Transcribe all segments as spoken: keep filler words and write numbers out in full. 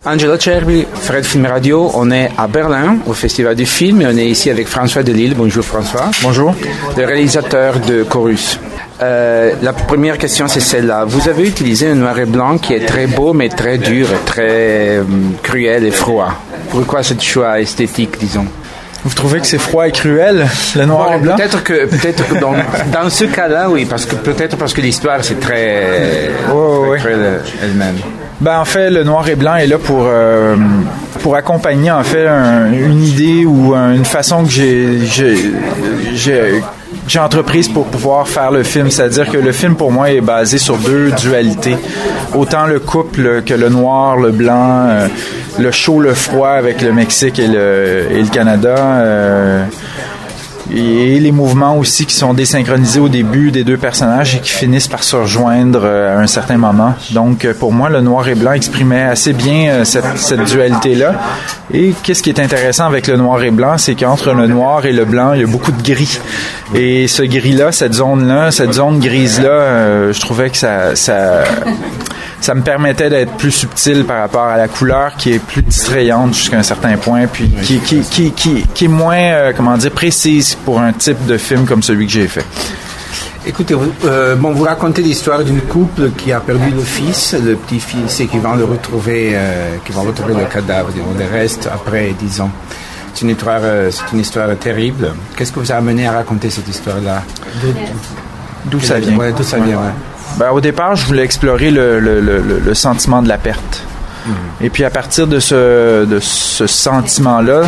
Angelo Cervi, Fred Film Radio, on est à Berlin, au Festival du film, et on est ici avec François Delisle. Bonjour François. Bonjour. Le réalisateur de Chorus. Euh, la première question, c'est celle-là. Vous avez utilisé un noir et blanc qui est très beau, mais très dur, très euh, cruel et froid. Pourquoi ce choix esthétique, disons? Vous trouvez que c'est froid et cruel, le noir bon, et blanc? Peut-être que, peut-être que dans, dans ce cas-là, oui, parce que peut-être parce que l'histoire, c'est très, oh, très oui. cruel elle-même. Ben, en fait, le noir et blanc est là pour euh, pour accompagner en fait un, une idée ou un, une façon que j'ai j'ai j'ai j'ai entreprise pour pouvoir faire le film, c'est-à-dire que le film pour moi est basé sur deux dualités, autant le couple que le noir, le blanc, euh, le chaud, le froid avec le Mexique et le et le Canada. Euh, Et les mouvements aussi qui sont désynchronisés au début des deux personnages et qui finissent par se rejoindre à un certain moment. Donc, pour moi, le noir et blanc exprimait assez bien cette, cette dualité-là. Et qu'est-ce qui est intéressant avec le noir et blanc, c'est qu'entre le noir et le blanc, il y a beaucoup de gris. Et ce gris-là, cette zone-là, cette zone grise-là, euh, je trouvais que ça... ça ça me permettait d'être plus subtil par rapport à la couleur qui est plus distrayante jusqu'à un certain point, puis qui, qui, qui, qui, qui est moins, euh, comment dire, précise pour un type de film comme celui que j'ai fait. Écoutez, vous, euh, bon, vous racontez l'histoire d'une couple qui a perdu le fils, le petit-fils, et qui va le retrouver, euh, qui va retrouver le cadavre, disons, le reste après dix ans. C'est une histoire, euh, c'est une histoire terrible. Qu'est-ce que vous a amené à raconter cette histoire-là? D'où ça vient? Ouais, d'où ça vient, ouais. Ben, au départ, je voulais explorer le, le, le, le sentiment de la perte. Mmh. Et puis à partir de ce, de ce sentiment-là,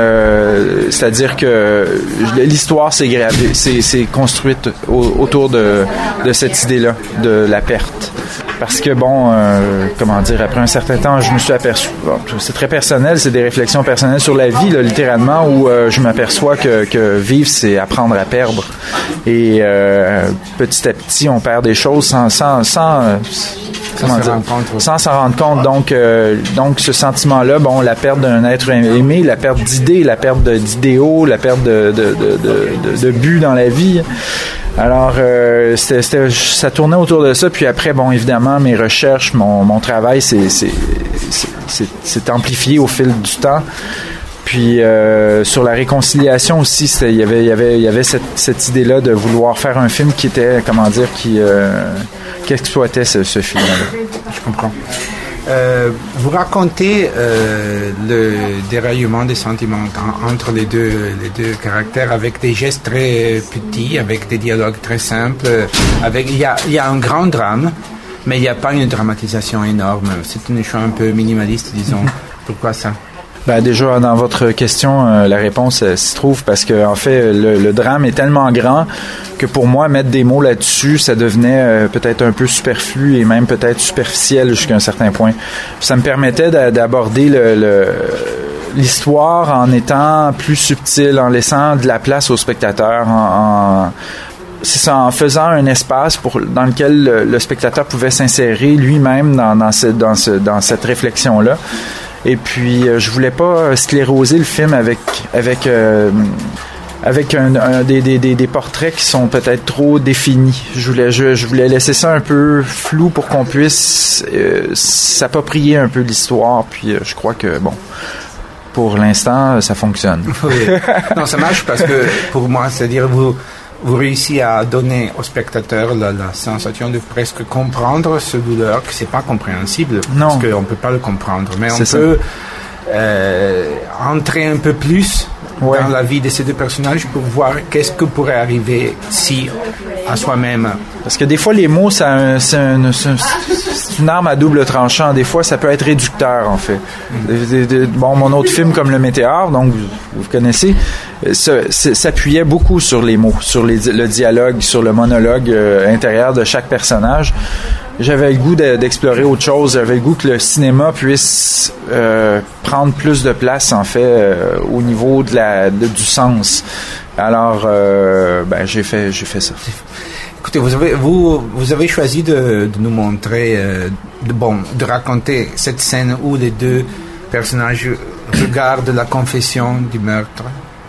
euh, c'est-à-dire que l'histoire s'est gravée, s'est, s'est construite au, autour de, de cette idée-là, de la perte. Parce que bon, euh, comment dire, après un certain temps, je me suis aperçu, bon, c'est très personnel, c'est des réflexions personnelles sur la vie, là, littéralement, où euh, je m'aperçois que, que vivre, c'est apprendre à perdre. Et euh, petit à petit, on perd des choses sans, sans, sans, euh, comment dire, sans s'en rendre compte. Donc, euh, donc ce sentiment-là, bon, la perte d'un être aimé, la perte d'idées, la perte de, d'idéaux, la perte de, de, de, de, de, de but dans la vie. Alors, euh, c'était, c'était, ça tournait autour de ça. Puis après, bon, évidemment, mes recherches, mon, mon travail, c'est, c'est, c'est, c'est, c'est amplifié au fil du temps. Puis euh, sur la réconciliation aussi, il y avait, il y avait, il y avait cette, cette idée-là de vouloir faire un film qui était, comment dire, qui, euh, qui exploitait ce, ce film-là. Je comprends. Euh, vous racontez euh, le déraillement des sentiments en, entre les deux, les deux caractères avec des gestes très petits, avec des dialogues très simples. Avec, il y a, il y a un grand drame, mais il n'y a pas une dramatisation énorme. C'est une chose un peu minimaliste, disons. Pourquoi ça? Ben déjà, dans votre question, euh, la réponse euh, s'y trouve parce que en fait, le, le drame est tellement grand que pour moi, mettre des mots là-dessus, ça devenait euh, peut-être un peu superflu et même peut-être superficiel jusqu'à un certain point. Ça me permettait d'a- d'aborder le, le, l'histoire en étant plus subtil, en laissant de la place au spectateur, en, en c'est ça, en faisant un espace pour, dans lequel le, le spectateur pouvait s'insérer lui-même dans, dans, ce, dans, ce, dans cette réflexion-là. Et puis, euh, je voulais pas scléroser le film avec avec euh, avec un, un, des, des, des portraits qui sont peut-être trop définis. Je voulais je, je voulais laisser ça un peu flou pour qu'on puisse euh, s'approprier un peu l'histoire. Puis, euh, je crois que bon, pour l'instant, ça fonctionne. Oui. Non, ça marche parce que pour moi, c'est-à-dire vous vous réussissez à donner au spectateur la, la sensation de presque comprendre ce douleur, que c'est pas compréhensible, non. Parce qu'on peut pas le comprendre, mais c'est on ça. peut euh, entrer un peu plus ouais. dans la vie de ces deux personnages pour voir qu'est-ce que pourrait arriver si à soi-même. Parce que des fois, les mots, ça, un, c'est, un, c'est, un, c'est une arme à double tranchant. Des fois, ça peut être réducteur, en fait. Mm. Bon, mon autre film, comme Le Météore, donc vous, vous connaissez, ça, s'appuyait beaucoup sur les mots, sur les, le dialogue, sur le monologue euh, intérieur de chaque personnage. J'avais le goût de, d'explorer autre chose. J'avais le goût que le cinéma puisse euh, prendre plus de place, en fait, euh, au niveau de la, de, du sens. Alors, euh, ben, j'ai fait, j'ai fait ça. Écoutez, vous avez, vous, vous avez choisi de, de nous montrer, euh, de, bon, de raconter cette scène où les deux personnages regardent la confession du meurtre.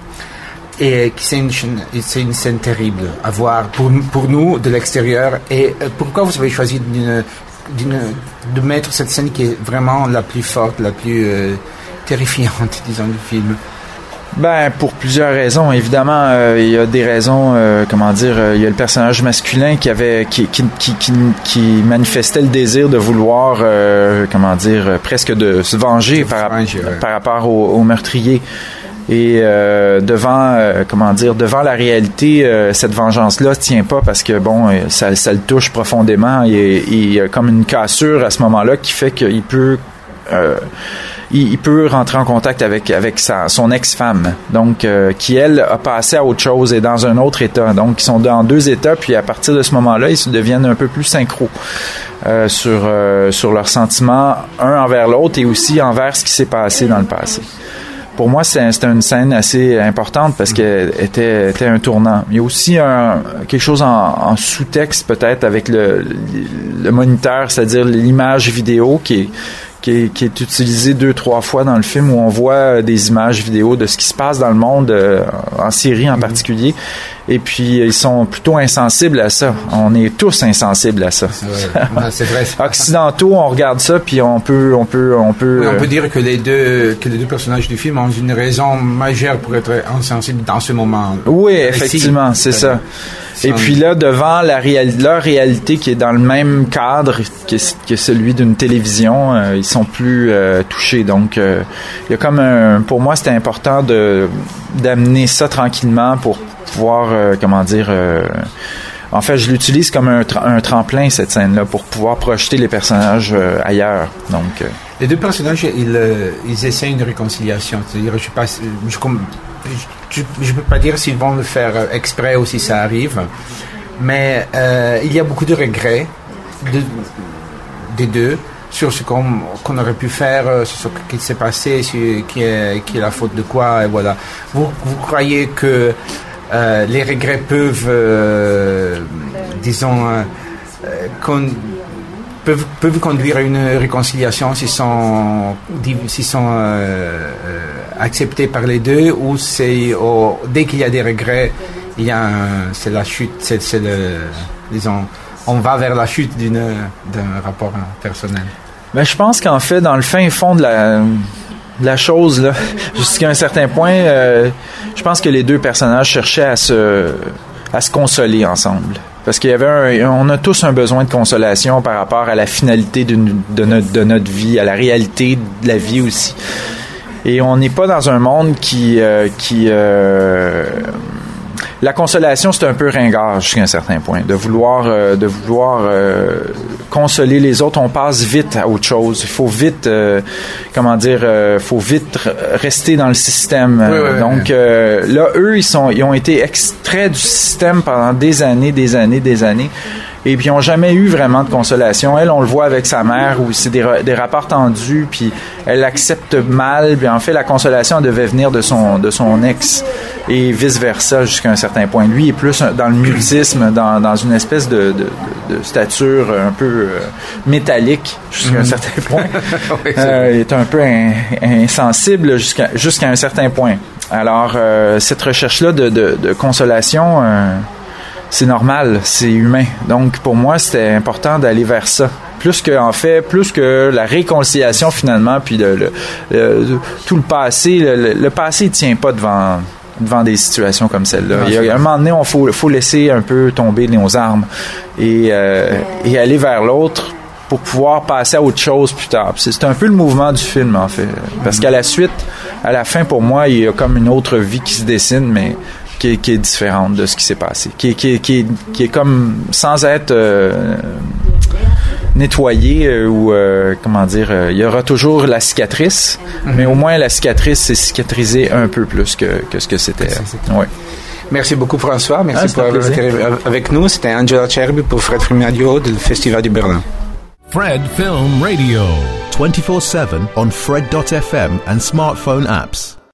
Et c'est une, c'est une scène terrible à voir pour, pour nous de l'extérieur. Et pourquoi vous avez choisi une, de mettre cette scène qui est vraiment la plus forte, la plus euh, terrifiante, disons, du film? Ben, pour plusieurs raisons. Évidemment, euh, il y a des raisons, euh, comment dire, euh, il y a le personnage masculin qui avait, qui, qui, qui, qui, qui manifestait le désir de vouloir, euh, comment dire, euh, presque de se venger par, venger, ouais. par rapport au, au meurtrier. Et euh, devant, euh, comment dire, devant la réalité, euh, cette vengeance-là tient pas parce que bon, ça, ça le touche profondément. Et il y a comme une cassure à ce moment-là qui fait qu'il peut. Euh, Il, il peut rentrer en contact avec avec sa, son ex-femme, donc euh, qui elle a passé à autre chose et dans un autre état. Donc ils sont dans deux états, puis à partir de ce moment-là, ils se deviennent un peu plus synchro euh, sur euh, sur leurs sentiments un envers l'autre et aussi envers ce qui s'est passé dans le passé. Pour moi, c'est, c'était une scène assez importante parce qu'elle était, était un tournant. Il y a aussi un, quelque chose en, en sous-texte peut-être avec le, le moniteur, c'est-à-dire l'image vidéo qui est Qui est, qui est utilisé deux, trois fois dans le film où on voit des images vidéo de ce qui se passe dans le monde, euh, en Syrie en mmh. particulier. Et puis, ils sont plutôt insensibles à ça. On est tous insensibles à ça. Ouais, ouais, c'est vrai. Occidentaux, on regarde ça, puis on peut... On peut, on peut, oui, on peut dire que les, deux, que les deux personnages du film ont une raison majeure pour être insensibles dans ce moment. Oui, effectivement, c'est ça. Et puis là, devant la réal- leur réalité qui est dans le même cadre que, que celui d'une télévision, euh, ils sont plus euh, touchés. Donc, euh, il y a comme un... Pour moi, c'était important de d'amener ça tranquillement pour pouvoir, euh, comment dire... Euh, en fait, je l'utilise comme un, tra- un tremplin, cette scène-là, pour pouvoir projeter les personnages euh, ailleurs. Donc... Euh, les deux personnages, ils, euh, ils essaient une réconciliation. C'est-à-dire, je passe... Je, je ne peux pas dire s'ils vont le faire exprès ou si ça arrive, mais euh, il y a beaucoup de regrets de, des deux sur ce qu'on, qu'on aurait pu faire, sur ce qui s'est passé, sur qui est, qui est la faute de quoi, et voilà. Vous, vous croyez que euh, les regrets peuvent, euh, disons, euh, qu'on, peuvent, peuvent conduire à une réconciliation s'ils sont, s'ils sont euh, euh, acceptés par les deux, ou c'est oh, dès qu'il y a des regrets, il y a un, c'est la chute, c'est, c'est le, disons, on va vers la chute d'une, d'un rapport personnel. Ben, je pense qu'en fait, dans le fin fond de la, de la chose, là, jusqu'à un certain point, euh, je pense que les deux personnages cherchaient à se, à se consoler ensemble. Parce qu'il y avait un, on a tous un besoin de consolation par rapport à la finalité d'une, de, notre, de notre vie, à la réalité de la vie aussi. Et on n'est pas dans un monde qui... Euh, qui euh, la consolation, c'est un peu ringard jusqu'à un certain point. De vouloir, euh, de vouloir euh, consoler les autres, on passe vite à autre chose. Il faut vite, euh, comment dire, euh, faut vite rester dans le système. Oui, oui, Donc oui. Euh, là, eux, ils sont, ils ont été extraits du système pendant des années, des années, des années. Et puis, ils n'ont jamais eu vraiment de consolation. Elle, on le voit avec sa mère, où c'est des, des rapports tendus, puis elle accepte mal. Puis, en fait, la consolation, elle devait venir de son, de son ex, et vice-versa, jusqu'à un certain point. Lui est plus dans le mutisme, dans, dans une espèce de, de, de stature un peu euh, métallique, jusqu'à mm-hmm. un certain point. oui, euh, il est un peu in, insensible jusqu'à, jusqu'à un certain point. Alors, euh, cette recherche-là de, de, de consolation... Euh, c'est normal, c'est humain. Donc, pour moi, c'était important d'aller vers ça. Plus que, en fait, plus que la réconciliation, finalement, puis le, le, le, tout le passé. Le, le passé ne tient pas devant, devant des situations comme celle-là. Il y a, à un moment donné, il faut, faut laisser un peu tomber nos armes et, euh, et aller vers l'autre pour pouvoir passer à autre chose plus tard. C'est, c'est un peu le mouvement du film, en fait. Parce qu'à la suite, à la fin, pour moi, il y a comme une autre vie qui se dessine, mais... Qui est, qui est différente de ce qui s'est passé, qui est, qui est, qui est, qui est comme sans être euh, nettoyé euh, ou euh, comment dire, euh, il y aura toujours la cicatrice, mm-hmm. mais au moins la cicatrice s'est cicatrisée un peu plus que, que ce que c'était. Oui. Merci beaucoup François, merci ah, pour avoir été avec nous. C'était Angela Cherby pour Fred Film Radio du Festival du Berlin. Fred Film Radio, twenty-four seven on Fred dot f m and smartphone apps.